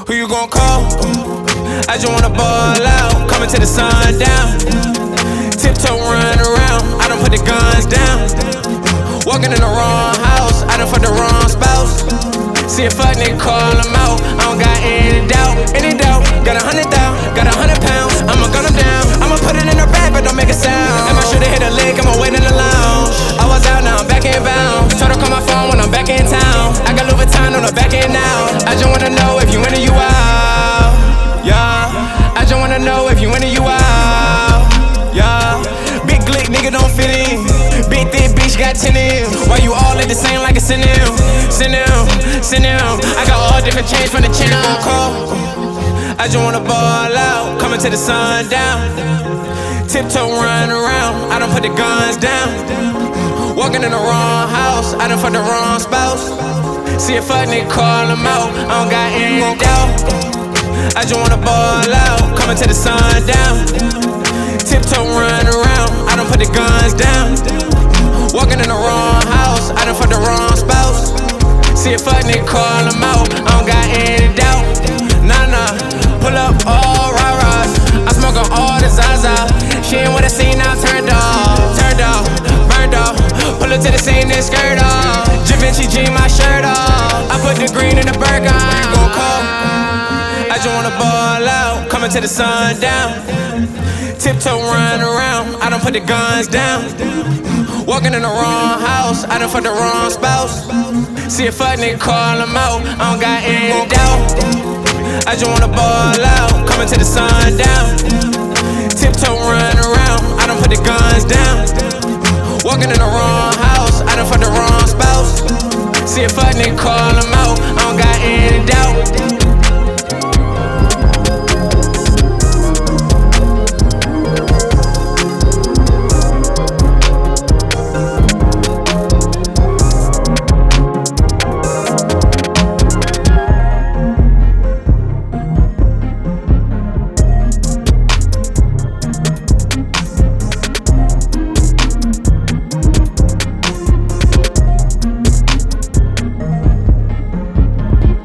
Who you gon' call? I just wanna ball out, coming to the sun down. Tiptoe run around, I done put the guns down. Walking in the wrong house, I done fucked the wrong spouse. See a fuck nigga call him out, I don't got any doubt. Got 100,000, got 100 pounds, I'ma gun him down. I'ma put it in her bag, but don't make a sound. If I should've hit a lick, I'ma wait in the lounge. I was out, now I'm back in bounds. Try to call my phone when I'm back in town. I got Louis Vuitton on the back end now. I just wanna know if you in or you out. Yeah, I just wanna know if you in or you out. Yeah, big glick, nigga don't fit in. Big thick bitch got 10 in. Why you all at the same like a synonym? I got all different chains from the chin on call. I just wanna ball out, coming to the sun down. Tiptoe run around, I done put the guns down. Walking in the wrong house, I done fucked the wrong spouse. See a fuck nigga call him out, I don't got any doubt. I just wanna ball out, coming to the sun down. Tiptoe run around, I done put the guns down. Walking in the wrong house, I done fucked the wrong spouse. See a fuck nigga call him out, I don't got any doubt. Nah, pull up all rah-rahs, I smoke on all the Zaza. She ain't wanna see now, turned off, burned off. Pull up to the scene, then skirt off. Givenchy G, my shirt off. I put the green in the burger. Gon' call. I just wanna ball out, coming to the sun down. Tiptoe run around, I done put the guns down. Walking in the wrong house, I done fucked the wrong spouse. See a fuck nigga call him out, I don't got any doubt. I just wanna ball out, coming to the sun down. Tiptoe run around, I done put the guns down. Walking in the wrong house, I done fucked the wrong spouse. See a fuck nigga call him out, I don't got any doubt.